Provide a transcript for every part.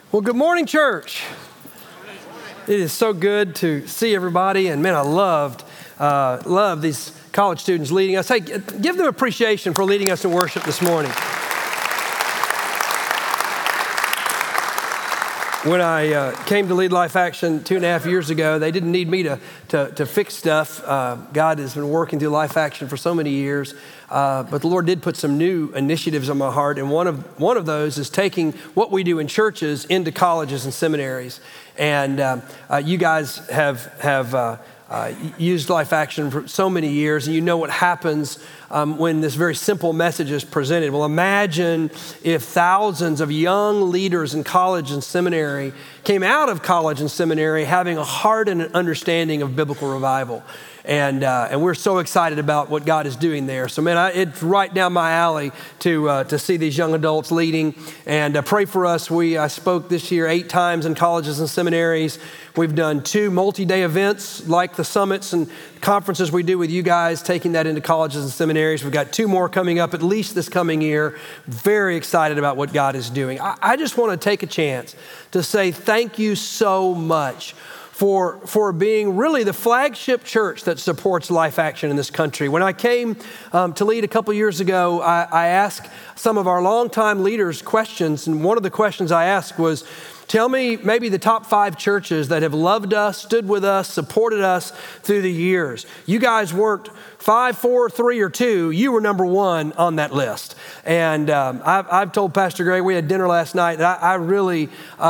Well, good morning, church. It is so good to see everybody, and man, I love these college students leading us. Hey, give them appreciation for leading us in worship this morning. When I came to Lead Life Action 2.5 years ago, they didn't need me to fix stuff. God has been working through Life Action for so many years, but the Lord did put some new initiatives on my heart, and one of those is taking what we do in churches into colleges and seminaries. And you guys have used Life Action for so many years, and you know what happens when this very simple message is presented. Well, imagine if thousands of young leaders in college and seminary came out of college and seminary having a heart and an understanding of biblical revival. And we're so excited about what God is doing there. So, man, it's right down my alley to see these young adults leading. And pray for us. I spoke this year 8 times in colleges and seminaries. We've done 2 multi-day events like the summits and conferences we do with you guys, taking that into colleges and seminaries. We've got 2 more coming up at least this coming year. Very excited about what God is doing. I just want to take a chance to say thank you so much for being really the flagship church that supports Life Action in this country. When I came to lead a couple years ago, I asked some of our longtime leaders questions, and one of the questions I asked was, tell me maybe the top 5 churches that have loved us, stood with us, supported us through the years. You guys weren't 5, 4, 3, or 2. You were number 1 on that list. And I've told Pastor Greg, we had dinner last night, that I really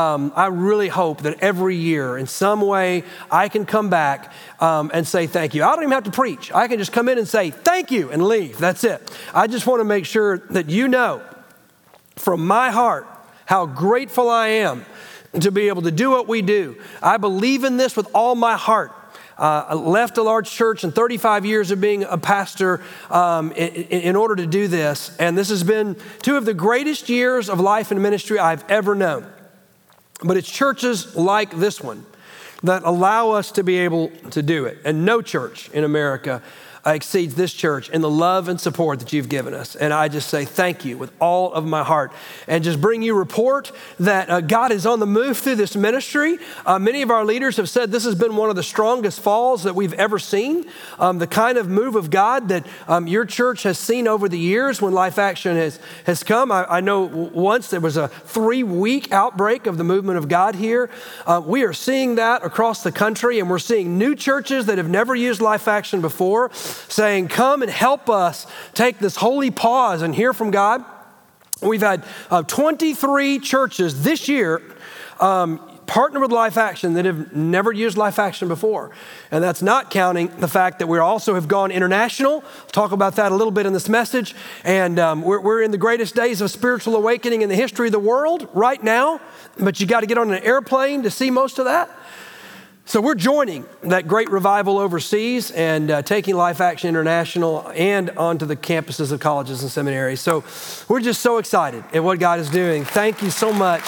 hope that every year in some way I can come back and say thank you. I don't even have to preach. I can just come in and say thank you and leave. That's it. I just want to make sure that you know from my heart how grateful I am to be able to do what we do. I believe in this with all my heart. I left a large church in 35 years of being a pastor in order to do this. And this has been 2 of the greatest years of life and ministry I've ever known. But it's churches like this one that allow us to be able to do it. And no church in America exceeds this church in the love and support that you've given us. And I just say thank you with all of my heart. And just bring you report that God is on the move through this ministry. Many of our leaders have said this has been one of the strongest falls that we've ever seen. The kind of move of God that your church has seen over the years when Life Action has come. I know once there was a 3-week outbreak of the movement of God here. We are seeing that across the country, and we're seeing new churches that have never used Life Action before saying, come and help us take this holy pause and hear from God. We've had 23 churches this year partner with Life Action that have never used Life Action before. And that's not counting the fact that we also have gone international. I'll talk about that a little bit in this message. And we're in the greatest days of spiritual awakening in the history of the world right now, but you got to get on an airplane to see most of that. So we're joining that great revival overseas and taking Life Action International and onto the campuses of colleges and seminaries. So we're just so excited at what God is doing. Thank you so much.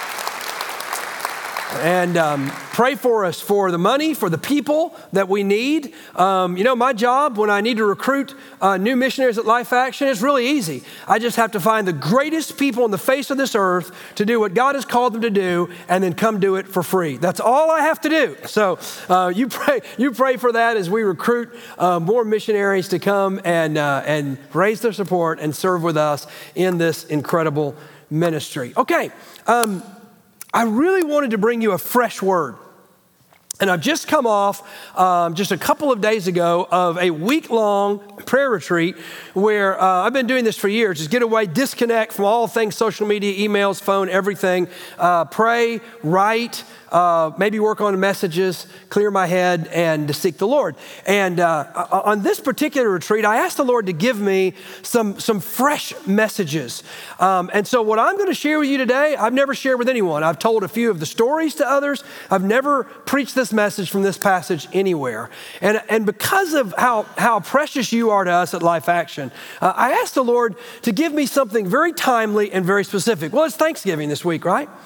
And pray for us for the money, for the people that we need. My job when I need to recruit new missionaries at Life Action is really easy. I just have to find the greatest people on the face of this earth to do what God has called them to do and then come do it for free. That's all I have to do. So you pray for that as we recruit more missionaries to come and raise their support and serve with us in this incredible ministry. Okay. I really wanted to bring you a fresh word. And I've just come off just a couple of days ago of a week-long prayer retreat where I've been doing this for years. Just get away, disconnect from all things social media, emails, phone, everything. Pray, write, maybe work on messages, clear my head, and to seek the Lord. And on this particular retreat, I asked the Lord to give me some fresh messages. And so what I'm going to share with you today, I've never shared with anyone. I've told a few of the stories to others. I've never preached this message from this passage anywhere. And because of how precious you are to us at Life Action, I asked the Lord to give me something very timely and very specific. Well, it's Thanksgiving this week, right?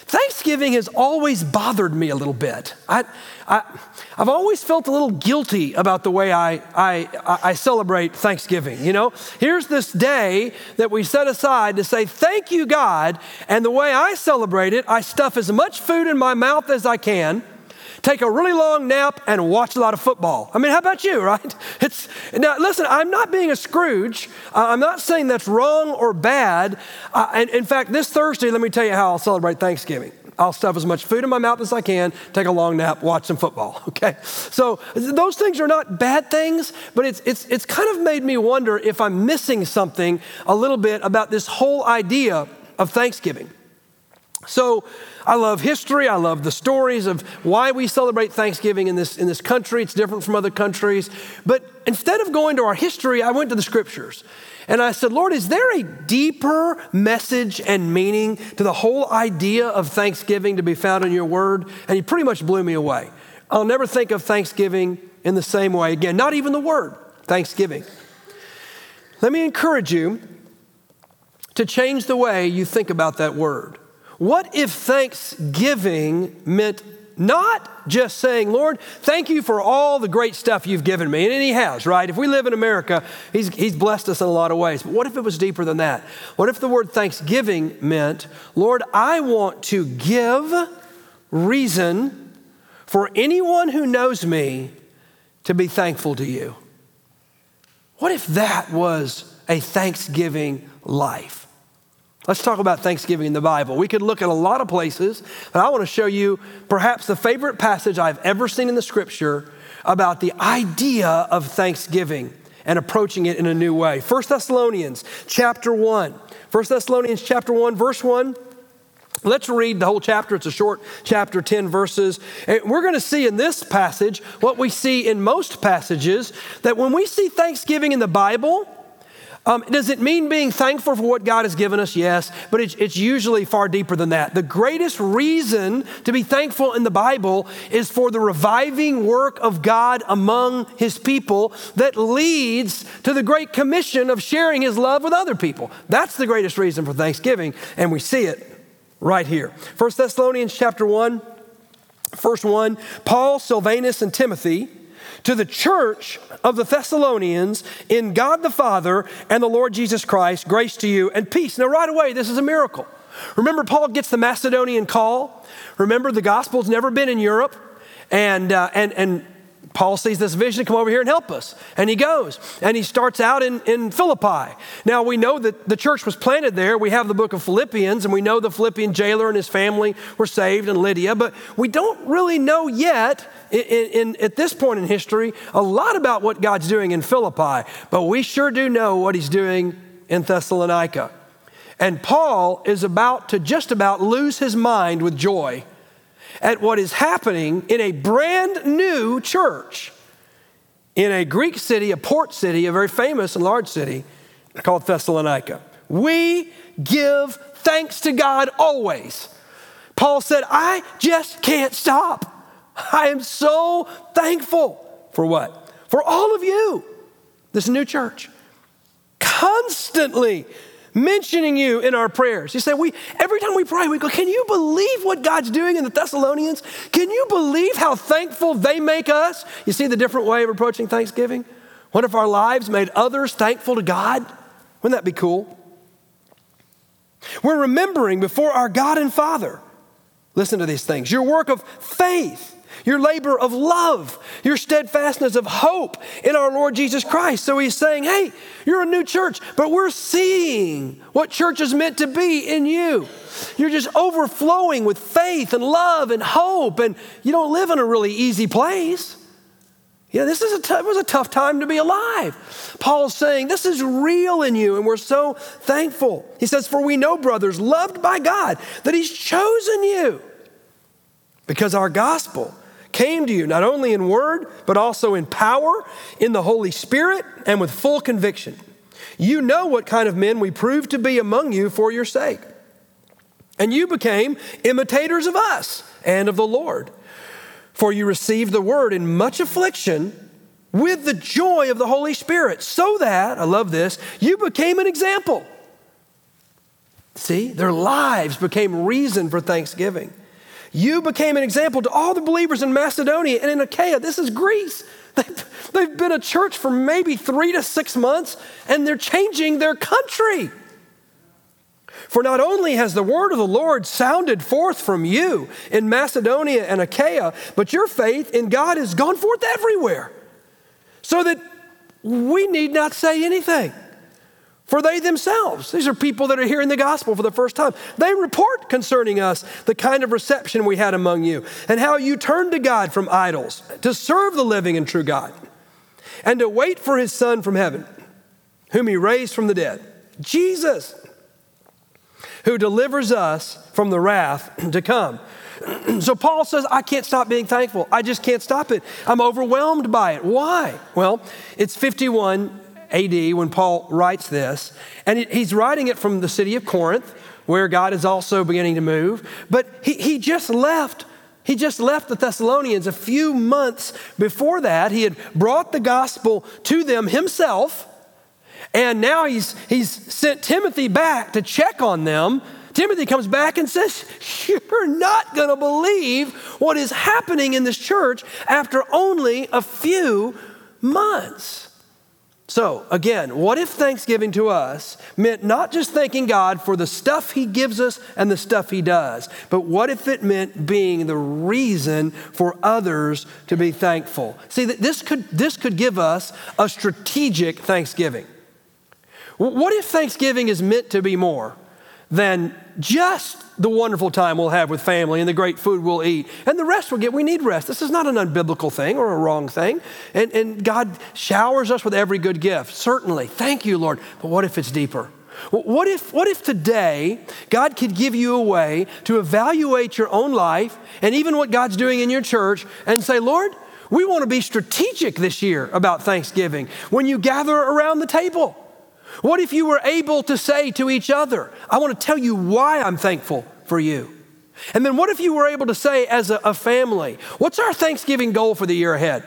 Thanksgiving has always bothered me a little bit. I've always felt a little guilty about the way I celebrate Thanksgiving. You know, here's this day that we set aside to say, thank you, God. And the way I celebrate it, I stuff as much food in my mouth as I can, take a really long nap, and watch a lot of football. I mean, how about you, right? Now, listen, I'm not being a Scrooge. I'm not saying that's wrong or bad. And in fact, this Thursday, let me tell you how I'll celebrate Thanksgiving. I'll stuff as much food in my mouth as I can, take a long nap, watch some football, okay? So those things are not bad things, but it's kind of made me wonder if I'm missing something a little bit about this whole idea of Thanksgiving. So I love history. I love the stories of why we celebrate Thanksgiving in this country. It's different from other countries. But instead of going to our history, I went to the scriptures. And I said, Lord, is there a deeper message and meaning to the whole idea of Thanksgiving to be found in your word? And he pretty much blew me away. I'll never think of Thanksgiving in the same way again, not even the word Thanksgiving. Let me encourage you to change the way you think about that word. What if Thanksgiving meant not just saying, Lord, thank you for all the great stuff you've given me. And he has, right? If we live in America, he's blessed us in a lot of ways. But what if it was deeper than that? What if the word Thanksgiving meant, Lord, I want to give reason for anyone who knows me to be thankful to you? What if that was a Thanksgiving life? Let's talk about Thanksgiving in the Bible. We could look at a lot of places, but I want to show you perhaps the favorite passage I've ever seen in the scripture about the idea of Thanksgiving and approaching it in a new way. 1 Thessalonians chapter 1. 1 Thessalonians chapter 1, verse 1. Let's read the whole chapter. It's a short chapter, 10 verses. And we're going to see in this passage what we see in most passages, that when we see Thanksgiving in the Bible, does it mean being thankful for what God has given us? Yes, but it's usually far deeper than that. The greatest reason to be thankful in the Bible is for the reviving work of God among his people that leads to the great commission of sharing his love with other people. That's the greatest reason for Thanksgiving, and we see it right here. 1 Thessalonians chapter 1, verse 1, Paul, Silvanus, and Timothy, to the church of the Thessalonians in God the Father and the Lord Jesus Christ, grace to you and peace. Now, right away, this is a miracle. Remember, Paul gets the Macedonian call. Remember, the gospel's never been in Europe. And Paul sees this vision, come over here and help us. And he goes, and he starts out in Philippi. Now, we know that the church was planted there. We have the book of Philippians, and we know the Philippian jailer and his family were saved, and Lydia. But we don't really know yet, at this point in history, a lot about what God's doing in Philippi. But we sure do know what he's doing in Thessalonica. And Paul is about to just about lose his mind with joy at what is happening in a brand new church in a Greek city, a port city, a very famous and large city called Thessalonica. We give thanks to God always. Paul said, I just can't stop. I am so thankful for what? For all of you, this new church, constantly mentioning you in our prayers. You say, every time we pray, we go, can you believe what God's doing in the Thessalonians? Can you believe how thankful they make us? You see the different way of approaching Thanksgiving? What if our lives made others thankful to God? Wouldn't that be cool? We're remembering before our God and Father, listen to these things, your work of faith, your labor of love, your steadfastness of hope in our Lord Jesus Christ. So he's saying, hey, you're a new church, but we're seeing what church is meant to be in you. You're just overflowing with faith and love and hope, and you don't live in a really easy place. You know, this is it was a tough time to be alive. Paul's saying this is real in you, and we're so thankful. He says, for we know, brothers, loved by God, that he's chosen you because our gospel came to you not only in word, but also in power, in the Holy Spirit, and with full conviction. You know what kind of men we proved to be among you for your sake. And you became imitators of us and of the Lord. For you received the word in much affliction with the joy of the Holy Spirit, so that, I love this, you became an example. See, their lives became reason for thanksgiving. You became an example to all the believers in Macedonia and in Achaia. This is Greece. They've been a church for maybe 3 to 6 months, and they're changing their country. For not only has the word of the Lord sounded forth from you in Macedonia and Achaia, but your faith in God has gone forth everywhere, so that we need not say anything. For they themselves, these are people that are hearing the gospel for the first time, they report concerning us the kind of reception we had among you and how you turned to God from idols to serve the living and true God and to wait for his Son from heaven, whom he raised from the dead, Jesus, who delivers us from the wrath to come. So Paul says, I can't stop being thankful. I just can't stop it. I'm overwhelmed by it. Why? Well, it's 51 AD when Paul writes this, and he's writing it from the city of Corinth, where God is also beginning to move. But he just left the Thessalonians a few months before that. He had brought the gospel to them himself, and now he's sent Timothy back to check on them. Timothy comes back and says, you're not going to believe what is happening in this church after only a few months. So again, what if Thanksgiving to us meant not just thanking God for the stuff he gives us and the stuff he does, but what if it meant being the reason for others to be thankful? See, this could give us a strategic Thanksgiving. What if Thanksgiving is meant to be more than just the wonderful time we'll have with family and the great food we'll eat and the rest we'll get? We need rest. This is not an unbiblical thing or a wrong thing. And God showers us with every good gift. Certainly. Thank you, Lord. But what if it's deeper? What if today God could give you a way to evaluate your own life and even what God's doing in your church and say, Lord, we want to be strategic this year about Thanksgiving when you gather around the table. What if you were able to say to each other, I want to tell you why I'm thankful for you? And then what if you were able to say as a family, what's our Thanksgiving goal for the year ahead?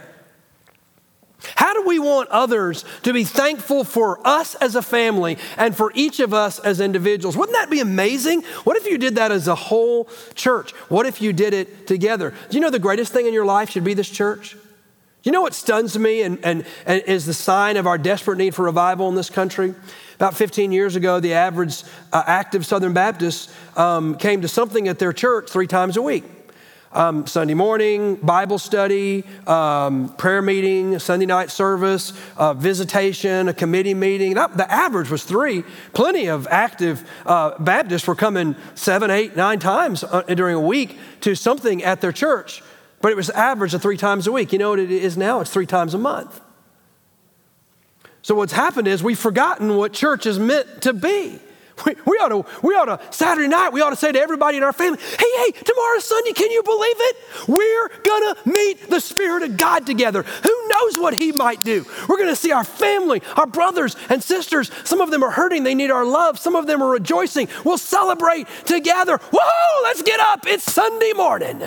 How do we want others to be thankful for us as a family and for each of us as individuals? Wouldn't that be amazing? What if you did that as a whole church? What if you did it together? Do you know the greatest thing in your life should be this church? You know what stuns me and is the sign of our desperate need for revival in this country? About 15 years ago, the average active Southern Baptist came to something at their church 3 times a week. Sunday morning, Bible study, prayer meeting, Sunday night service, visitation, a committee meeting. The average was 3. Plenty of active Baptists were coming 7, 8, 9 times during a week to something at their church. But it was average of 3 times a week. You know what it is now? It's 3 times a month. So what's happened is we've forgotten what church is meant to be. We ought to, Saturday night, we ought to say to everybody in our family, hey, tomorrow's Sunday, can you believe it? We're gonna meet the Spirit of God together. Who knows what he might do? We're gonna see our family, our brothers and sisters. Some of them are hurting, they need our love. Some of them are rejoicing. We'll celebrate together. Whoa, let's get up, it's Sunday morning.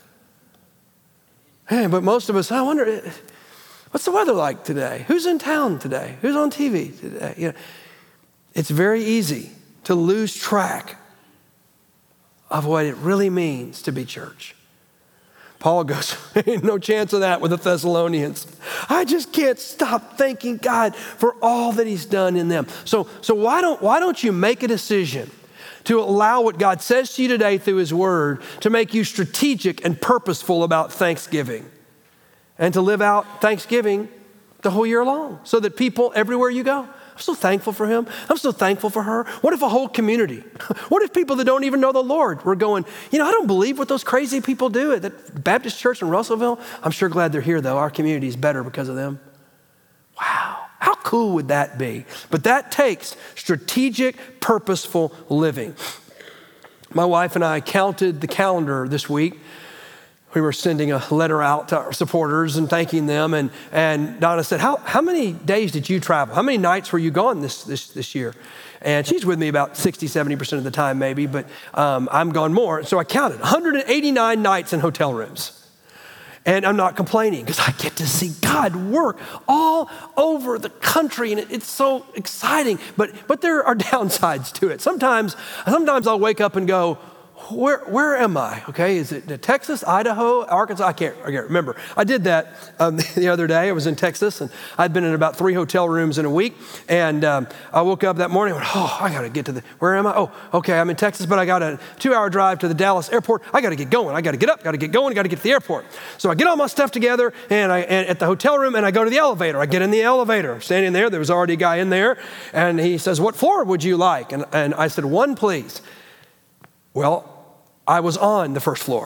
Hey, but most of us, I wonder, what's the weather like today? Who's in town today? Who's on TV today? You know, it's very easy to lose track of what it really means to be church. Paul goes, ain't no chance of that with the Thessalonians. I just can't stop thanking God for all that he's done in them. So why don't you make a decision to allow what God says to you today through his word to make you strategic and purposeful about Thanksgiving and to live out Thanksgiving the whole year long so that people everywhere you go, I'm so thankful for him. I'm so thankful for her. What if a whole community? What if people that don't even know the Lord were going, I don't believe what those crazy people do at the Baptist church in Russellville. I'm sure glad they're here though. Our community is better because of them. Wow. How cool would that be? But that takes strategic, purposeful living. My wife and I counted the calendar this week. We were sending a letter out to our supporters and thanking them. And Donna said, how many days did you travel? How many nights were you gone this year? And she's with me about 60, 70% of the time maybe, but I'm gone more. So I counted 189 nights in hotel rooms. And I'm not complaining because I get to see God work all over the country, and it's so exciting. But there are downsides to it. Sometimes I'll wake up and go, where am I? Okay, is it Texas, Idaho, Arkansas? I can't remember. I did that the other day. I was in Texas, and I'd been in about 3 hotel rooms in a week. And I woke up that morning and went, I got to get to where am I? Oh, okay, I'm in Texas, but I got a 2-hour drive to the Dallas airport. I got to get going. I got to get up, got to get going, got to get to the airport. So I get all my stuff together, and at the hotel room, and I go to the elevator. I get in the elevator. I'm standing there. There was already a guy in there, and he says, "What floor would you like?" And I said, "1, please." Well, I was on the first floor.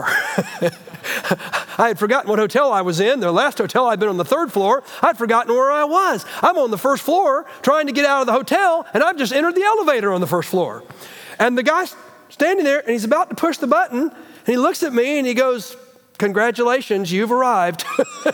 I had forgotten what hotel I was in. The last hotel I'd been on the 3rd floor. I'd forgotten where I was. I'm on the 1st floor trying to get out of the hotel, and I've just entered the elevator on the 1st floor. And the guy's standing there, and he's about to push the button, and he looks at me, and he goes, "Congratulations, you've arrived."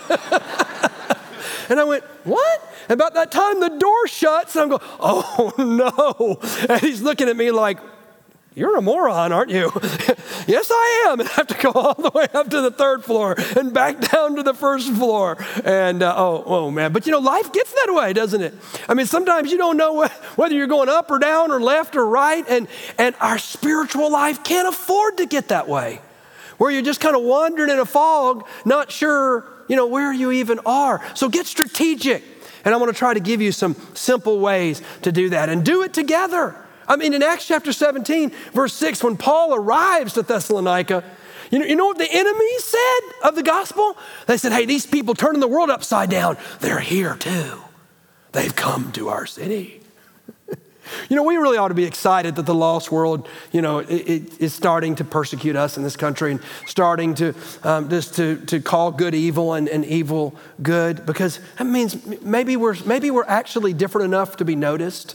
And I went, "What?" And about that time, the door shuts, and I'm going, "Oh, no." And he's looking at me like, "You're a moron, aren't you?" "Yes, I am." And I have to go all the way up to the 3rd floor and back down to the 1st floor. And oh man. But life gets that way, doesn't it? I mean, sometimes you don't know whether you're going up or down or left or right. And our spiritual life can't afford to get that way, where you're just kind of wandering in a fog, not sure, where you even are. So get strategic. And I want to try to give you some simple ways to do that and do it together. I mean, in Acts chapter 17, verse 6, when Paul arrives to Thessalonica, you know what the enemies said of the gospel? They said, "Hey, these people turning the world upside down, they're here too. They've come to our city." We really ought to be excited that the lost world, it is starting to persecute us in this country and starting to to call good evil and evil good, because that means maybe we're actually different enough to be noticed,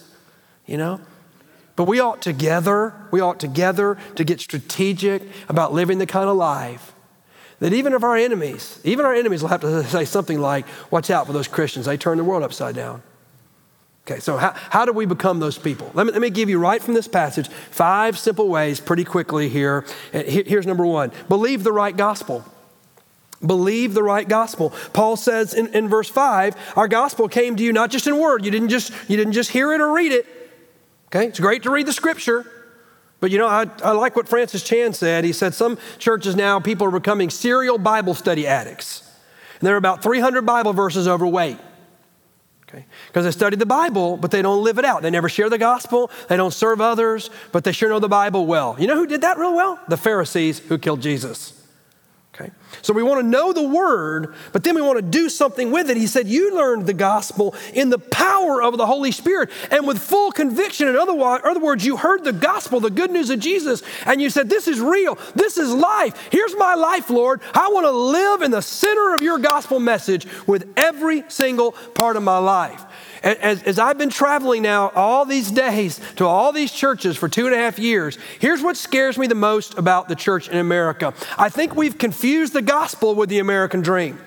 But we ought together to get strategic about living the kind of life that even our enemies will have to say something like, "Watch out for those Christians. They turn the world upside down." Okay, so how do we become those people? Let me give you right from this passage 5 simple ways pretty quickly here. Here's number 1. Believe the right gospel. Believe the right gospel. Paul says in verse 5, our gospel came to you not just in word. You didn't just hear it or read it. Okay, it's great to read the scripture, but I like what Francis Chan said. He said some churches now, people are becoming serial Bible study addicts. And they're about 300 Bible verses overweight. Okay, because they study the Bible, but they don't live it out. They never share the gospel. They don't serve others, but they sure know the Bible well. You know who did that real well? The Pharisees who killed Jesus. Okay, so we want to know the word, but then we want to do something with it. He said, you learned the gospel in the power of the Holy Spirit and with full conviction. In other words, you heard the gospel, the good news of Jesus, and you said, this is real. This is life. Here's my life, Lord. I want to live in the center of your gospel message with every single part of my life. As I've been traveling now all these days to all these churches for 2.5 years, here's what scares me the most about the church in America. I think we've confused the gospel with the American dream.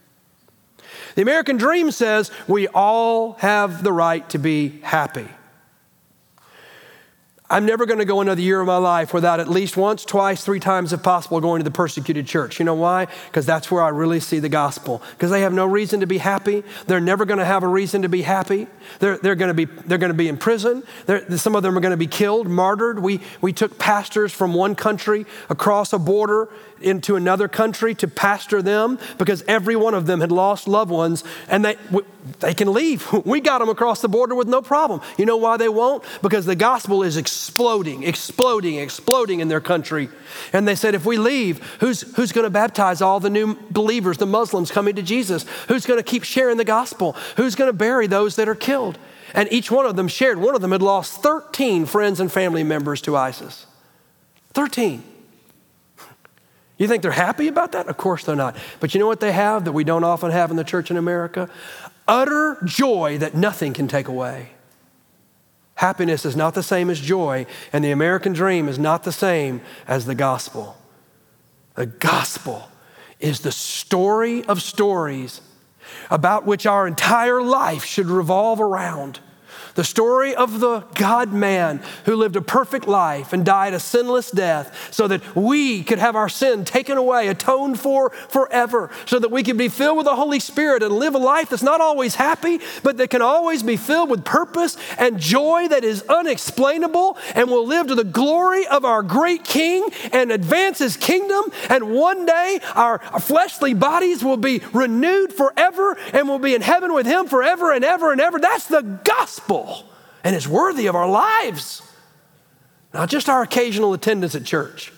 The American dream says we all have the right to be happy. I'm never going to go another year of my life without at least once, twice, 3 times, if possible, going to the persecuted church. You know why? Because that's where I really see the gospel. Because they have no reason to be happy. They're never going to have a reason to be happy. They're going to be in prison. Some of them are going to be killed, martyred. We took pastors from one country across a border into another country to pastor them because every one of them had lost loved ones, and they can leave. We got them across the border with no problem. You know why they won't? Because the gospel is exploding in their country. And they said, if we leave, who's going to baptize all the new believers, the Muslims coming to Jesus? Who's going to keep sharing the gospel? Who's going to bury those that are killed? And each one of them shared. One of them had lost 13 friends and family members to ISIS. 13. You think they're happy about that? Of course they're not. But you know what they have that we don't often have in the church in America? Utter joy that nothing can take away. Happiness is not the same as joy, and the American dream is not the same as the gospel. The gospel is the story of stories about which our entire life should revolve around. The story of the God-man who lived a perfect life and died a sinless death so that we could have our sin taken away, atoned for forever, so that we could be filled with the Holy Spirit and live a life that's not always happy, but that can always be filled with purpose and joy that is unexplainable, and will live to the glory of our great King and advance his kingdom. And one day our fleshly bodies will be renewed forever and we'll be in heaven with him forever and ever and ever. That's the gospel. And it's worthy of our lives, not just our occasional attendance at church.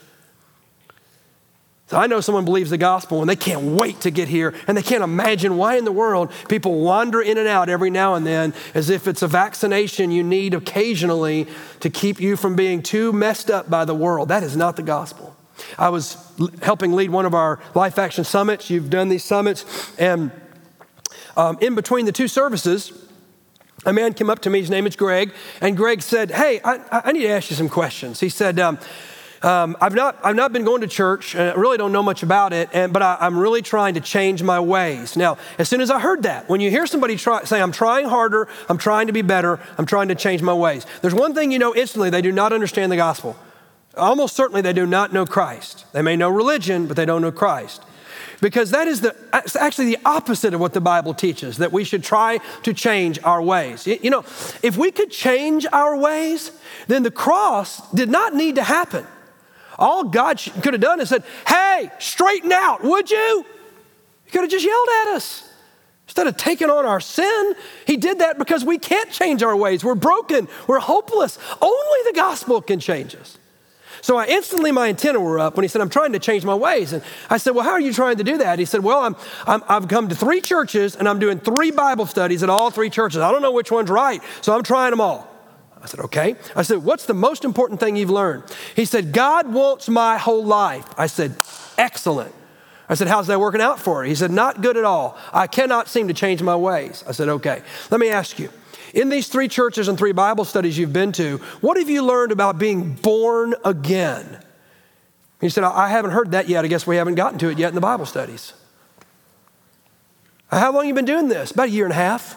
So I know someone believes the gospel and they can't wait to get here, and they can't imagine why in the world people wander in and out every now and then as if it's a vaccination you need occasionally to keep you from being too messed up by the world. That is not the gospel. I was helping lead one of our Life Action Summits. You've done these summits. And in between the two services, a man came up to me, his name is Greg, and Greg said, hey, I need to ask you some questions. He said, I've not been going to church, and I really don't know much about it, but I'm really trying to change my ways. Now, as soon as I heard that, when you hear somebody say, I'm trying harder, I'm trying to be better, I'm trying to change my ways, there's one thing you know instantly: they do not understand the gospel. Almost certainly they do not know Christ. They may know religion, but they don't know Christ. Because that is actually the opposite of what the Bible teaches, that we should try to change our ways. You know, if we could change our ways, then the cross did not need to happen. All God could have done is said, hey, straighten out, would you? He could have just yelled at us. Instead of taking on our sin, he did that because we can't change our ways. We're broken, we're hopeless. Only the gospel can change us. So instantly my antenna were up when he said, I'm trying to change my ways. And I said, well, how are you trying to do that? He said, well, I've come to 3 churches and I'm doing 3 Bible studies at all 3 churches. I don't know which one's right, so I'm trying them all. I said, okay. I said, what's the most important thing you've learned? He said, God wants my whole life. I said, excellent. I said, how's that working out for you? He said, not good at all. I cannot seem to change my ways. I said, okay. Let me ask you, in these 3 churches and 3 Bible studies you've been to, what have you learned about being born again? He said, I haven't heard that yet. I guess we haven't gotten to it yet in the Bible studies. How long have you been doing this? About 1.5 years.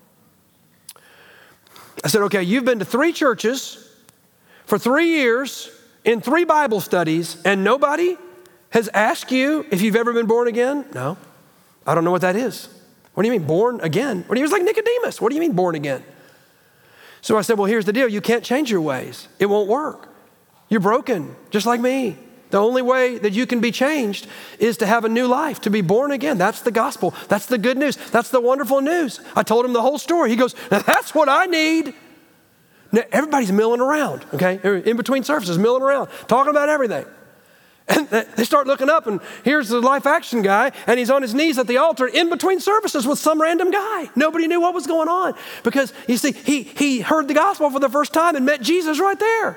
I said, okay, you've been to 3 churches for 3 years in 3 Bible studies, and nobody has asked you if you've ever been born again? No, I don't know what that is. What do you mean, born again? He was like Nicodemus. What do you mean, born again? So I said, well, here's the deal. You can't change your ways. It won't work. You're broken, just like me. The only way that you can be changed is to have a new life, to be born again. That's the gospel. That's the good news. That's the wonderful news. I told him the whole story. He goes, now that's what I need. Now, everybody's milling around, okay? In between services, milling around, talking about everything. And they start looking up, and here's the Life Action guy, and he's on his knees at the altar in between services with some random guy. Nobody knew what was going on because, you see, he heard the gospel for the first time and met Jesus right there.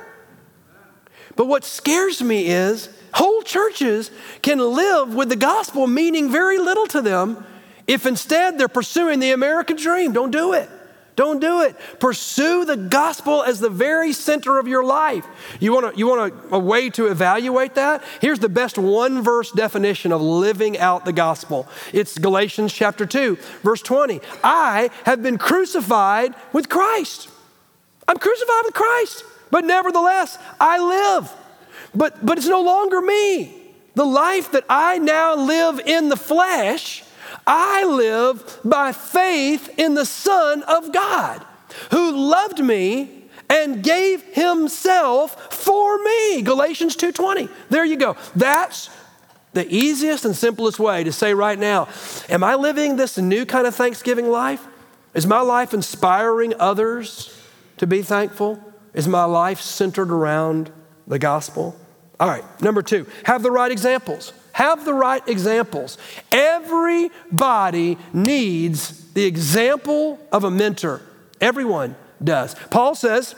But what scares me is whole churches can live with the gospel meaning very little to them if instead they're pursuing the American dream. Don't do it. Don't do it. Pursue the gospel as the very center of your life. You want a way to evaluate that? Here's the best 1-verse definition of living out the gospel. It's Galatians chapter 2, verse 20. I have been crucified with Christ. I'm crucified with Christ, but nevertheless, I live. But it's no longer me. The life that I now live in the flesh, I live by faith in the Son of God, who loved me and gave himself for me. Galatians 2:20. There you go. That's the easiest and simplest way to say right now, am I living this new kind of Thanksgiving life? Is my life inspiring others to be thankful? Is my life centered around the gospel? All right, number 2, have the right examples. Have the right examples. Everybody needs the example of a mentor. Everyone does. Paul says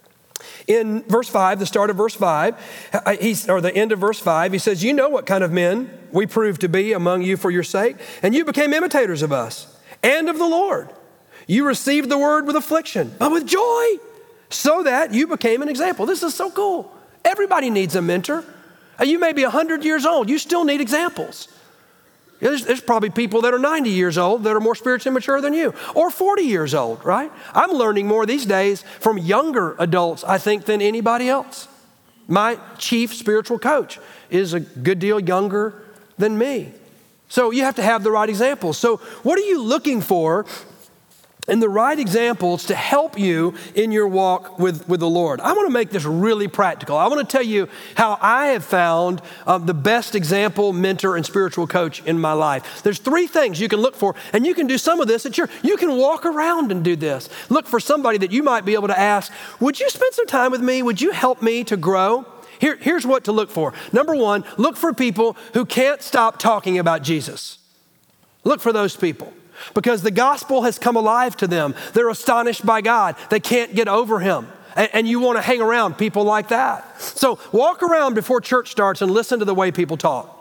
in verse 5, the start of verse 5, or the end of verse 5, he says, you know what kind of men we proved to be among you for your sake, and you became imitators of us and of the Lord. You received the word with affliction, but with joy, so that you became an example. This is so cool. Everybody needs a mentor. You may be 100 years old. You still need examples. There's probably people that are 90 years old that are more spiritually mature than you, or 40 years old, right? I'm learning more these days from younger adults, I think, than anybody else. My chief spiritual coach is a good deal younger than me. So you have to have the right examples. So what are you looking for in the right examples to help you in your walk with the Lord? I want to make this really practical. I want to tell you how I have found the best example, mentor, and spiritual coach in my life. There's 3 things you can look for, and you can do some of this at church. You can walk around and do this. Look for somebody that you might be able to ask, would you spend some time with me? Would you help me to grow? Here's what to look for. Number 1, look for people who can't stop talking about Jesus. Look for those people. Because the gospel has come alive to them. They're astonished by God. They can't get over him. And you want to hang around people like that. So walk around before church starts and listen to the way people talk.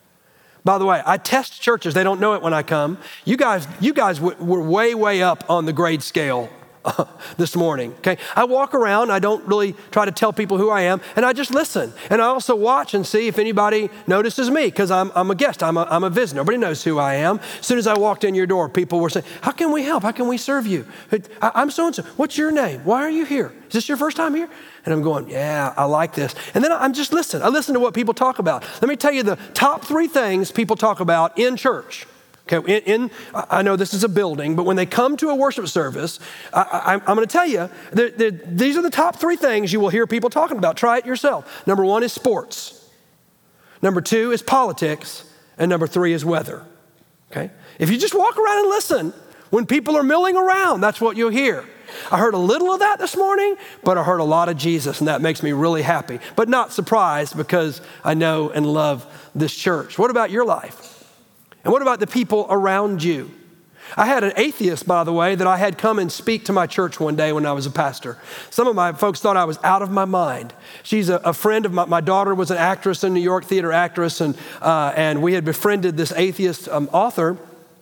By the way, I test churches. They don't know it when I come. You guys were way up on the grade scale this morning, okay? I walk around, I don't really try to tell people who I am, and I just listen. And I also watch and see if anybody notices me, because I'm a guest, I'm a visitor. Nobody knows who I am. As soon as I walked in your door, people were saying, how can we help? How can we serve you? I'm so-and-so. What's your name? Why are you here? Is this your first time here? And I'm going, yeah, I like this. And then I'm just listening. I listen to what people talk about. Let me tell you the top 3 things people talk about in church. Okay, I know this is a building, but when they come to a worship service, I'm going to tell you, these are the top 3 things you will hear people talking about. Try it yourself. Number 1 is sports. Number 2 is politics. And number 3 is weather. Okay? If you just walk around and listen, when people are milling around, that's what you'll hear. I heard a little of that this morning, but I heard a lot of Jesus, and that makes me really happy, but not surprised because I know and love this church. What about your life? And what about the people around you? I had an atheist, by the way, that I had come and speak to my church one day when I was a pastor. Some of my folks thought I was out of my mind. She's a friend of my daughter was an actress, a New York theater actress, and we had befriended this atheist author.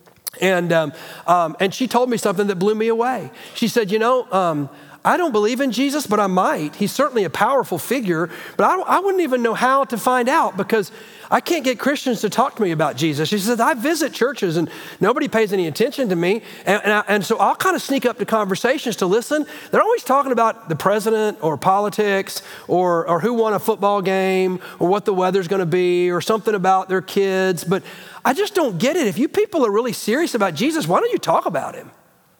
And she told me something that blew me away. She said, I don't believe in Jesus, but I might. He's certainly a powerful figure, but I wouldn't even know how to find out because I can't get Christians to talk to me about Jesus. She says, I visit churches and nobody pays any attention to me. And so I'll kind of sneak up to conversations to listen. They're always talking about the president or politics or who won a football game or what the weather's going to be or something about their kids. But I just don't get it. If you people are really serious about Jesus, why don't you talk about him?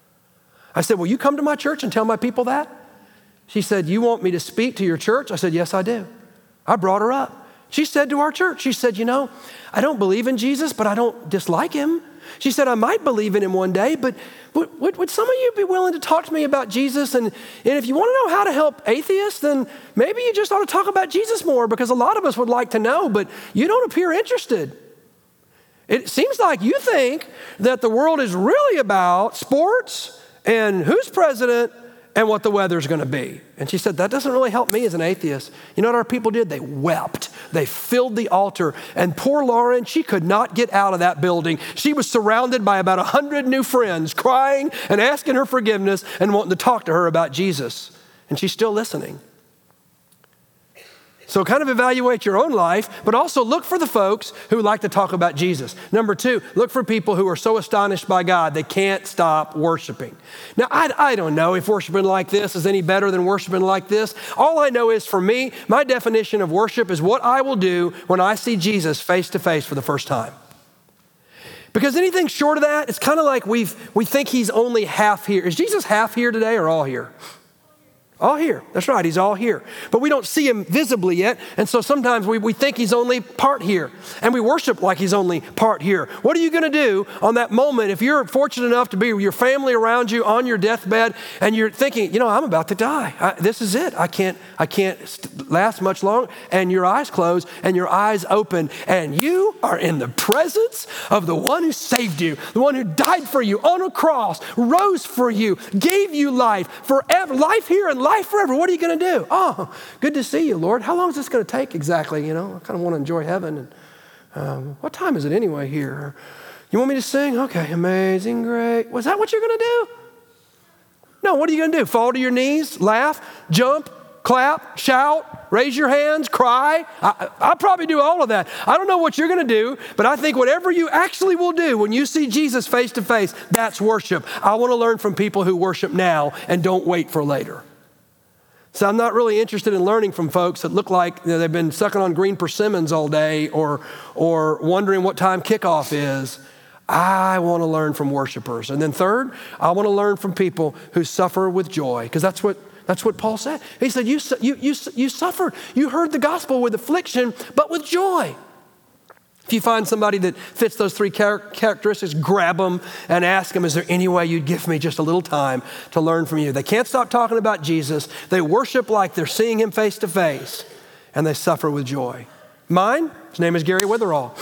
I said, will you come to my church and tell my people that? She said, you want me to speak to your church? I said, yes, I do. I brought her up. She said to our church, she said, I don't believe in Jesus, but I don't dislike him. She said, I might believe in him one day, but would some of you be willing to talk to me about Jesus? And if you want to know how to help atheists, then maybe you just ought to talk about Jesus more because a lot of us would like to know, but you don't appear interested. It seems like you think that the world is really about sports and who's president and what the weather's going to be. And she said, that doesn't really help me as an atheist. You know what our people did? They wept. They filled the altar. And poor Lauren, she could not get out of that building. She was surrounded by about 100 new friends crying and asking her forgiveness and wanting to talk to her about Jesus. And she's still listening. So kind of evaluate your own life, but also look for the folks who like to talk about Jesus. Number 2, look for people who are so astonished by God they can't stop worshiping. Now, I don't know if worshiping like this is any better than worshiping like this. All I know is for me, my definition of worship is what I will do when I see Jesus face to face for the first time. Because anything short of that, it's kind of like we think he's only half here. Is Jesus half here today or all here? All here. That's right. He's all here. But we don't see him visibly yet. And so sometimes we think he's only part here. And we worship like he's only part here. What are you going to do on that moment if you're fortunate enough to be with your family around you on your deathbed and you're thinking, I'm about to die. This is it. I can't last much longer. And your eyes close and your eyes open and you are in the presence of the one who saved you, the one who died for you on a cross, rose for you, gave you life forever, life here and life forever. What are you going to do? Oh, good to see you, Lord. How long is this going to take exactly? I kind of want to enjoy heaven. And what time is it anyway here? You want me to sing? Okay, amazing, great. Was that what you're going to do? No, what are you going to do? Fall to your knees, laugh, jump, clap, shout, raise your hands, cry. I'll probably do all of that. I don't know what you're going to do, but I think whatever you actually will do when you see Jesus face to face, that's worship. I want to learn from people who worship now and don't wait for later. So I'm not really interested in learning from folks that look like they've been sucking on green persimmons all day or wondering what time kickoff is. I want to learn from worshipers. And then third, I want to learn from people who suffer with joy, because that's what Paul said. He said, you suffered. You heard the gospel with affliction, but with joy. If you find somebody that fits those three characteristics, grab them and ask them, is there any way you'd give me just a little time to learn from you? They can't stop talking about Jesus. They worship like they're seeing him face to face, and they suffer with joy. Mine, his name is Gary Witherall.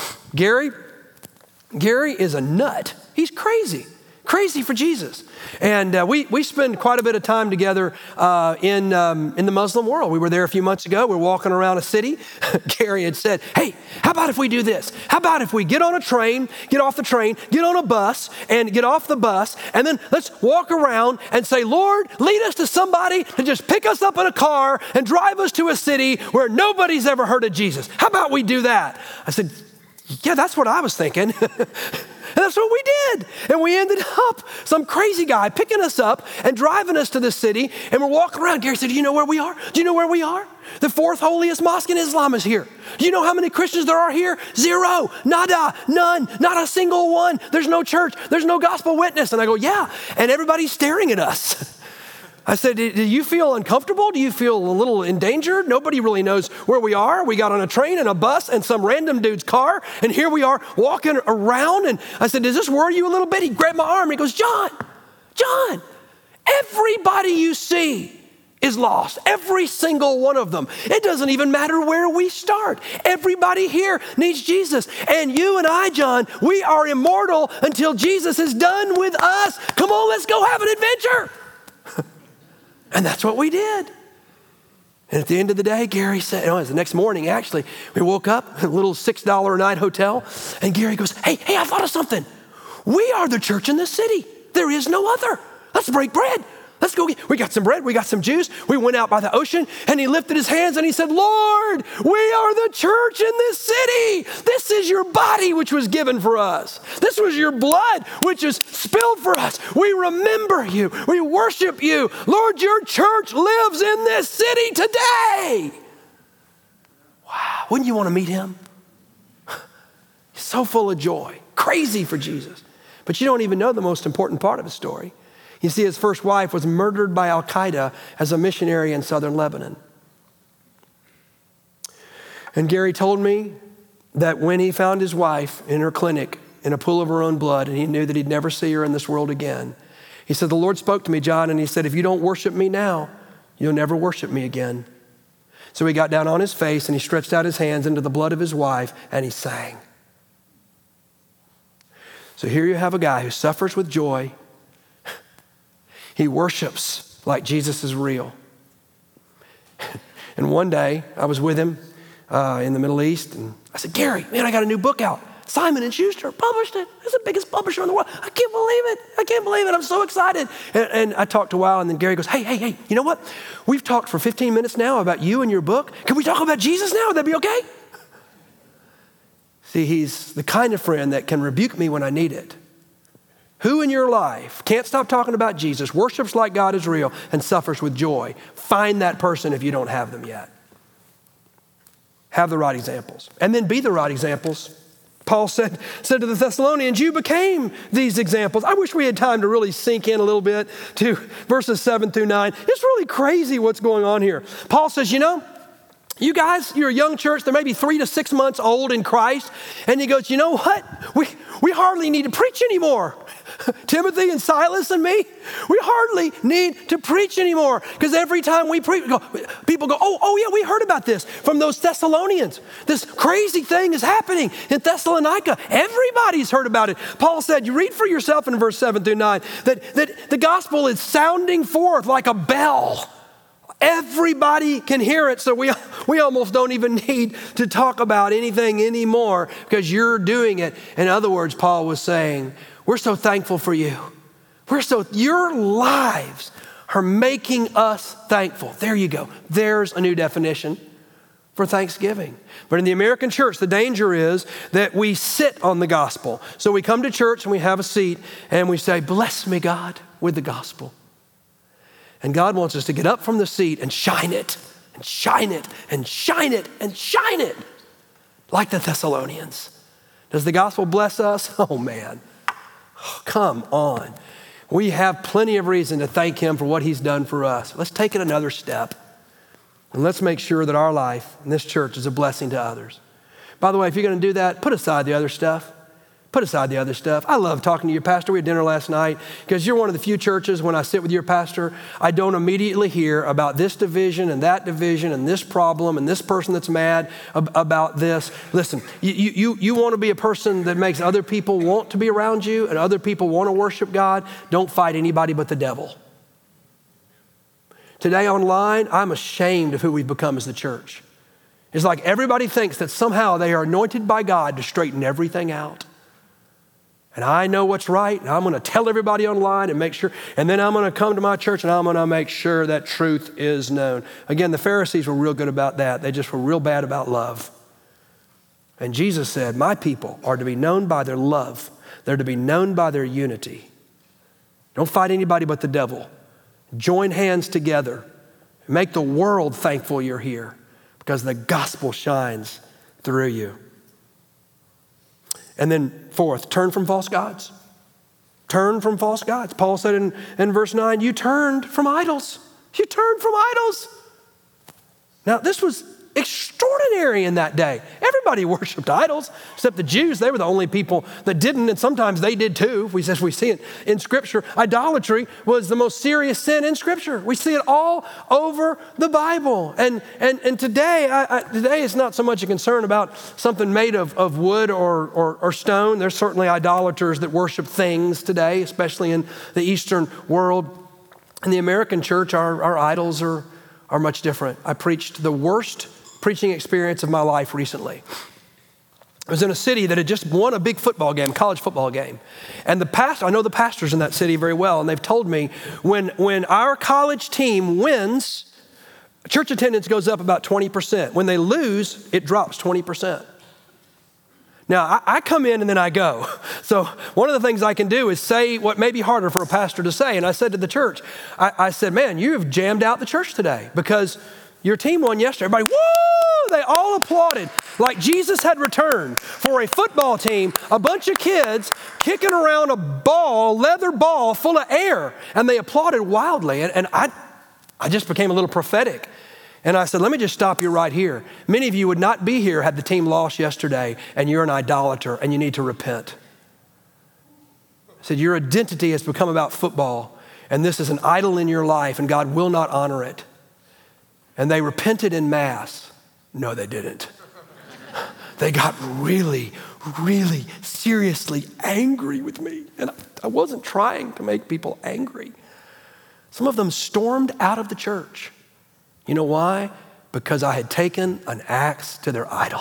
Gary is a nut. He's crazy for Jesus. And we spend quite a bit of time together in the Muslim world. We were there a few months ago. We were walking around a city. Gary had said, hey, how about if we do this? How about if we get on a train, get off the train, get on a bus, and get off the bus, and then let's walk around and say, Lord, lead us to somebody to just pick us up in a car and drive us to a city where nobody's ever heard of Jesus. How about we do that? I said, yeah, that's what I was thinking. And that's what we did. And we ended up, some crazy guy picking us up and driving us to the city, and we're walking around. Gary said, do you know where we are? Do you know where we are? The fourth holiest mosque in Islam is here. Do you know how many Christians there are here? Zero, nada, none, not a single one. There's no church. There's no gospel witness. And I go, yeah. And everybody's staring at us. I said, do you feel uncomfortable? Do you feel a little endangered? Nobody really knows where we are. We got on a train and a bus and some random dude's car, and here we are walking around. And I said, does this worry you a little bit? He grabbed my arm and he goes, John, everybody you see is lost. Every single one of them. It doesn't even matter where we start. Everybody here needs Jesus. And you and I, John, we are immortal until Jesus is done with us. Come on, let's go have an adventure. And that's what we did. And at the end of the day, Gary said, it was the next morning, actually, we woke up at a little $6 a night hotel, and Gary goes, hey, I thought of something. We are the church in this city. There is no other. Let's break bread. Let's go we got some bread, we got some juice. We went out by the ocean, and he lifted his hands and he said, Lord, we are the church in this city. This is your body, which was given for us. This was your blood, which is spilled for us. We remember you. We worship you. Lord, your church lives in this city today. Wow, wouldn't you want to meet him? He's so full of joy, crazy for Jesus. But you don't even know the most important part of his story. You see, his first wife was murdered by Al-Qaeda as a missionary in southern Lebanon. And Gary told me that when he found his wife in her clinic in a pool of her own blood, and he knew that he'd never see her in this world again, he said, the Lord spoke to me, John, and he said, if you don't worship me now, you'll never worship me again. So he got down on his face and he stretched out his hands into the blood of his wife and he sang. So here you have a guy who suffers with joy. He worships like Jesus is real. And one day I was with him in the Middle East, and I said, Gary, man, I got a new book out. Simon & Schuster published it. It's the biggest publisher in the world. I can't believe it. I'm so excited. And I talked a while, and then Gary goes, hey, you know what? We've talked for 15 minutes now about you and your book. Can we talk about Jesus now? Would that be okay? See, he's the kind of friend that can rebuke me when I need it. Who in your life can't stop talking about Jesus, worships like God is real, and suffers with joy? Find that person if you don't have them yet. Have the right examples. And then be the right examples. Paul said to the Thessalonians, you became these examples. I wish we had time to really sink in a little bit to verses 7 through 9. It's really crazy what's going on here. Paul says, you guys, you're a young church. They're maybe 3 to 6 months old in Christ. And he goes, you know what? We hardly need to preach anymore. Timothy and Silas and me, we hardly need to preach anymore, because every time we preach, people go, oh yeah, we heard about this from those Thessalonians. This crazy thing is happening in Thessalonica. Everybody's heard about it. Paul said, you read for yourself in verse 7 through 9, that the gospel is sounding forth like a bell. Everybody can hear it, so we almost don't even need to talk about anything anymore because you're doing it. In other words, Paul was saying, we're so thankful for you. Your lives are making us thankful. There you go. There's a new definition for thanksgiving. But in the American church, the danger is that we sit on the gospel. So we come to church and we have a seat and we say, bless me, God, with the gospel. And God wants us to get up from the seat and shine it, and shine it, and shine it, and shine it, like the Thessalonians. Does the gospel bless us? Oh, man. Oh, come on. We have plenty of reason to thank him for what he's done for us. Let's take it another step. And let's make sure that our life in this church is a blessing to others. By the way, if you're going to do that, put aside the other stuff. Put aside the other stuff. I love talking to your pastor. We had dinner last night because you're one of the few churches when I sit with your pastor, I don't immediately hear about this division and this problem and this person that's mad about this. Listen, you want to be a person that makes other people want to be around you and other people want to worship God. Don't fight anybody but the devil. Today online, I'm ashamed of who we've become as the church. It's like everybody thinks that somehow they are anointed by God to straighten everything out. And I know what's right, and I'm going to tell everybody online and make sure, and then I'm going to come to my church and I'm going to make sure that truth is known. Again, the Pharisees were real good about that. They just were real bad about love. And Jesus said, my people are to be known by their love. They're to be known by their unity. Don't fight anybody but the devil. Join hands together. Make the world thankful you're here because the gospel shines through you. And then fourth, turn from false gods. Turn from false gods. Paul said in verse 9, you turned from idols. You turned from idols. Now, this was extraordinary in that day. Everybody worshiped idols, except the Jews. They were the only people that didn't, and sometimes they did too. We see it in Scripture. Idolatry was the most serious sin in Scripture. We see it all over the Bible. And today, today is not so much a concern about something made of wood or stone. There's certainly idolaters that worship things today, especially in the Eastern world. In the American church, our idols are much different. I preached the worst preaching experience of my life recently. I was in a city that had just won a big football game, college football game. And I know the pastors in that city very well, and they've told me when our college team wins, church attendance goes up about 20%. When they lose, it drops 20%. Now, I come in and then I go. So one of the things I can do is say what may be harder for a pastor to say. And I said to the church, I said, man, you have jammed out the church today because your team won yesterday. Everybody, woo! They all applauded like Jesus had returned for a football team, a bunch of kids kicking around a leather ball full of air. And they applauded wildly. And I just became a little prophetic. And I said, let me just stop you right here. Many of you would not be here had the team lost yesterday and you're an idolater and you need to repent. I said, your identity has become about football and this is an idol in your life and God will not honor it. And they repented en masse. No, they didn't. They got really, really seriously angry with me. And I wasn't trying to make people angry. Some of them stormed out of the church. You know why? Because I had taken an axe to their idol.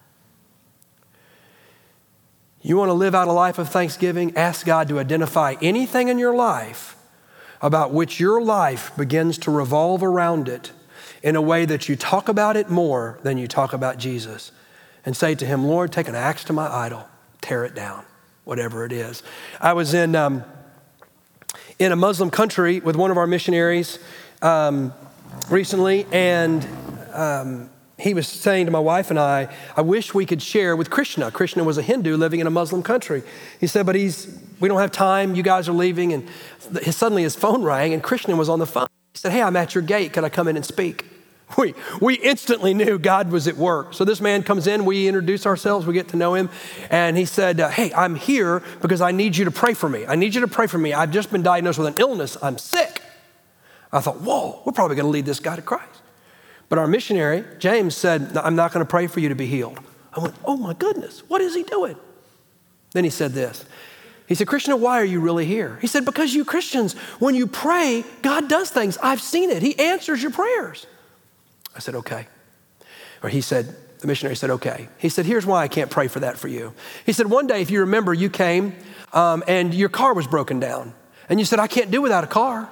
You want to live out a life of thanksgiving? Ask God to identify anything in your life about which your life begins to revolve around it in a way that you talk about it more than you talk about Jesus. And say to him, Lord, take an axe to my idol, tear it down, whatever it is. I was in a Muslim country with one of our missionaries recently, and he was saying to my wife and I wish we could share with Krishna. Krishna was a Hindu living in a Muslim country. He said, but we don't have time. You guys are leaving. And suddenly his phone rang, and Krishna was on the phone. He said, hey, I'm at your gate. Can I come in and speak? We instantly knew God was at work. So this man comes in, we introduce ourselves, we get to know him. And he said, hey, I'm here because I need you to pray for me. I need you to pray for me. I've just been diagnosed with an illness. I'm sick. I thought, whoa, we're probably going to lead this guy to Christ. But our missionary, James, said, no, I'm not going to pray for you to be healed. I went, oh my goodness, what is he doing? Then he said this. He said, Krishna, why are you really here? He said, because you Christians, when you pray, God does things. I've seen it. He answers your prayers. I said, okay. Or the missionary said, okay. He said, here's why I can't pray for that for you. He said, one day, if you remember, you came and your car was broken down. And you said, I can't do without a car.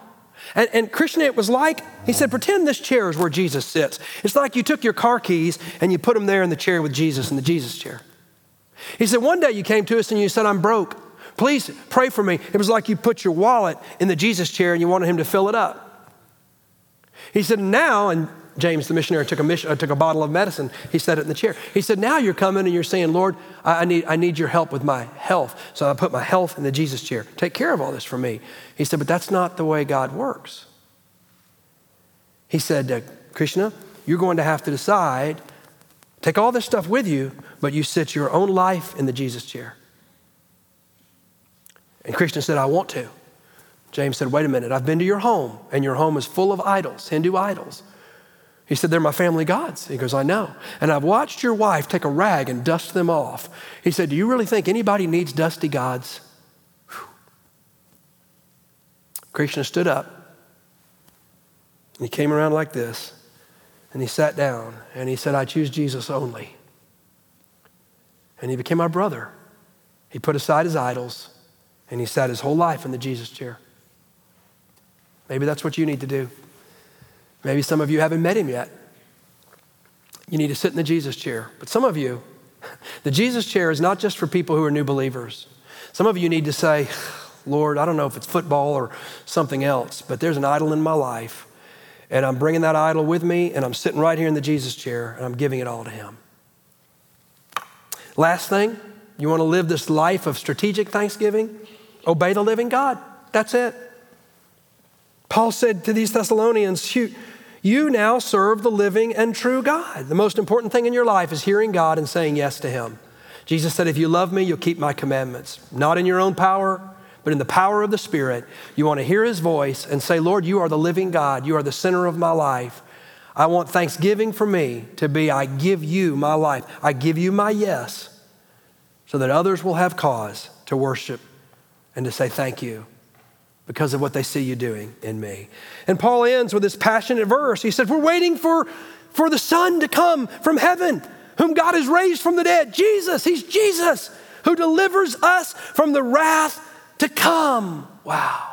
And Krishna, it was like, he said, pretend this chair is where Jesus sits. It's like you took your car keys and you put them there in the chair with Jesus, in the Jesus chair. He said, one day you came to us and you said, I'm broke. Please pray for me. It was like you put your wallet in the Jesus chair and you wanted him to fill it up. He said, now, and James, the missionary, took a bottle of medicine. He set it in the chair. He said, now you're coming and you're saying, Lord, I need your help with my health. So I put my health in the Jesus chair. Take care of all this for me. He said, but that's not the way God works. He said, Krishna, you're going to have to decide, take all this stuff with you, but you sit your own life in the Jesus chair. And Krishna said, I want to. James said, wait a minute, I've been to your home, and your home is full of idols, Hindu idols. He said, they're my family gods. He goes, I know. And I've watched your wife take a rag and dust them off. He said, do you really think anybody needs dusty gods? Whew. Krishna stood up, and he came around like this, and he sat down, and he said, I choose Jesus only. And he became our brother. He put aside his idols, and he sat his whole life in the Jesus chair. Maybe that's what you need to do. Maybe some of you haven't met him yet. You need to sit in the Jesus chair. But some of you, the Jesus chair is not just for people who are new believers. Some of you need to say, Lord, I don't know if it's football or something else, but there's an idol in my life, and I'm bringing that idol with me, and I'm sitting right here in the Jesus chair, and I'm giving it all to him. Last thing, you want to live this life of strategic thanksgiving? Obey the living God. That's it. Paul said to these Thessalonians, shoot, you now serve the living and true God. The most important thing in your life is hearing God and saying yes to him. Jesus said, if you love me, you'll keep my commandments. Not in your own power, but in the power of the Spirit. You want to hear his voice and say, Lord, you are the living God. You are the center of my life. I want thanksgiving for me to be, I give you my life. I give you my yes, so that others will have cause to worship and to say thank you, because of what they see you doing in me. And Paul ends with this passionate verse. He said, we're waiting for the Son to come from heaven, whom God has raised from the dead. Jesus, he's Jesus, who delivers us from the wrath to come. Wow.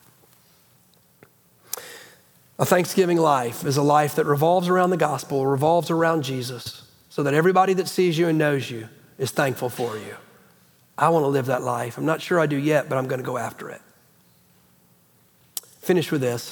A Thanksgiving life is a life that revolves around the gospel, revolves around Jesus, so that everybody that sees you and knows you is thankful for you. I want to live that life. I'm not sure I do yet, but I'm going to go after it. Finish with this.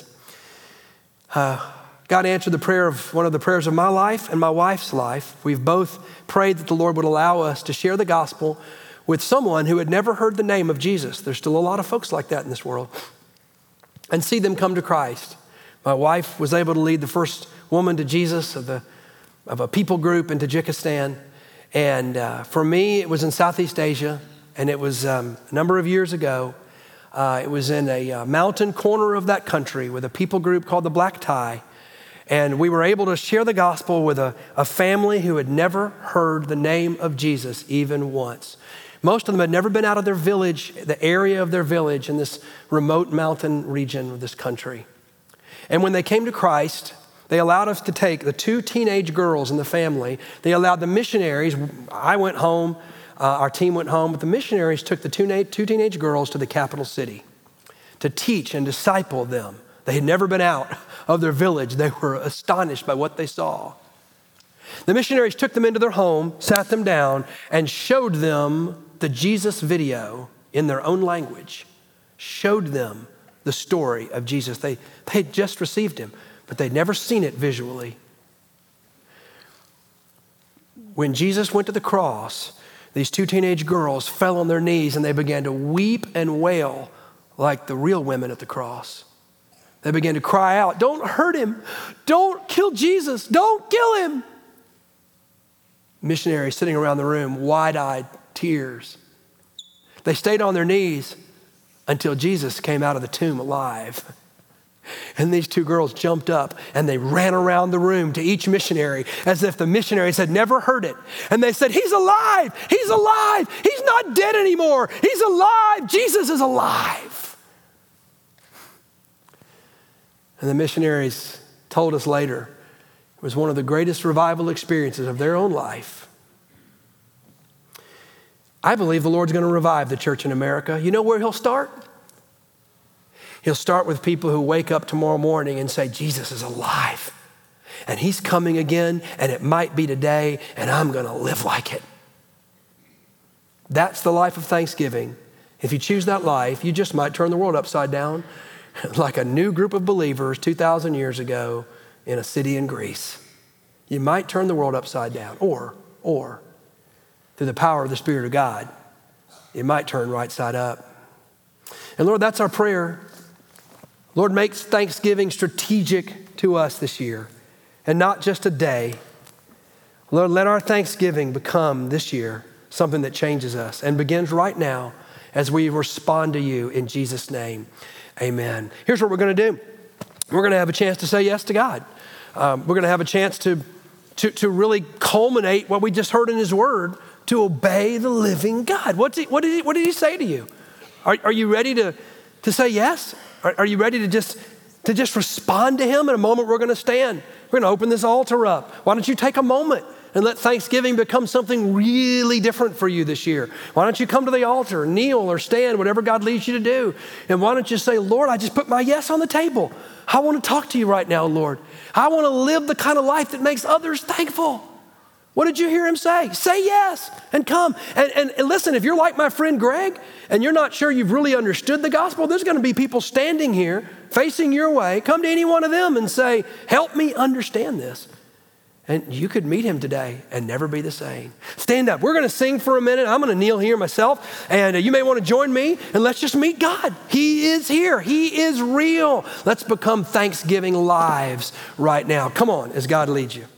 God answered the prayer of one of the prayers of my life and my wife's life. We've both prayed that the Lord would allow us to share the gospel with someone who had never heard the name of Jesus. There's still a lot of folks like that in this world. And see them come to Christ. My wife was able to lead the first woman to Jesus of a people group in Tajikistan. And for me, it was in Southeast Asia, and it was a number of years ago. It was in a mountain corner of that country with a people group called the Black Thai. And we were able to share the gospel with a family who had never heard the name of Jesus even once. Most of them had never been out of their village, the area of their village in this remote mountain region of this country. And when they came to Christ, they allowed us to take the two teenage girls in the family. They allowed the missionaries, I went home, our team went home, but the missionaries took the two teenage girls to the capital city to teach and disciple them. They had never been out of their village. They were astonished by what they saw. The missionaries took them into their home, sat them down, and showed them the Jesus video in their own language, showed them the story of Jesus. They had just received him, but they'd never seen it visually. When Jesus went to the cross, these two teenage girls fell on their knees and they began to weep and wail like the real women at the cross. They began to cry out, don't hurt him. Don't kill Jesus. Don't kill him. Missionaries sitting around the room, wide-eyed, tears. They stayed on their knees until Jesus came out of the tomb alive. And these two girls jumped up and they ran around the room to each missionary as if the missionaries had never heard it. And they said, he's alive, he's alive, he's not dead anymore, he's alive, Jesus is alive. And the missionaries told us later, it was one of the greatest revival experiences of their own life. I believe the Lord's going to revive the church in America. You know where he'll start? He'll start with people who wake up tomorrow morning and say, Jesus is alive, and he's coming again, and it might be today, and I'm gonna live like it. That's the life of thanksgiving. If you choose that life, you just might turn the world upside down like a new group of believers 2,000 years ago in a city in Greece. You might turn the world upside down, or through the power of the Spirit of God, it might turn right side up. And Lord, that's our prayer. Lord, make Thanksgiving strategic to us this year and not just a day. Lord, let our Thanksgiving become this year something that changes us and begins right now as we respond to you in Jesus' name. Amen. Here's what we're going to do. We're going to have a chance to say yes to God. We're going to have a chance to really culminate what we just heard in his word, to obey the living God. What did he say to you? Are you ready to say yes? Are you ready to just respond to him? In a moment, we're going to stand. We're going to open this altar up. Why don't you take a moment and let Thanksgiving become something really different for you this year? Why don't you come to the altar, kneel or stand, whatever God leads you to do. And why don't you say, Lord, I just put my yes on the table. I want to talk to you right now, Lord. I want to live the kind of life that makes others thankful. What did you hear him say? Say yes and come. And listen, if you're like my friend Greg and you're not sure you've really understood the gospel, there's going to be people standing here facing your way. Come to any one of them and say, help me understand this. And you could meet him today and never be the same. Stand up. We're going to sing for a minute. I'm going to kneel here myself. And you may want to join me. And let's just meet God. He is here. He is real. Let's become Thanksgiving lives right now. Come on, as God leads you.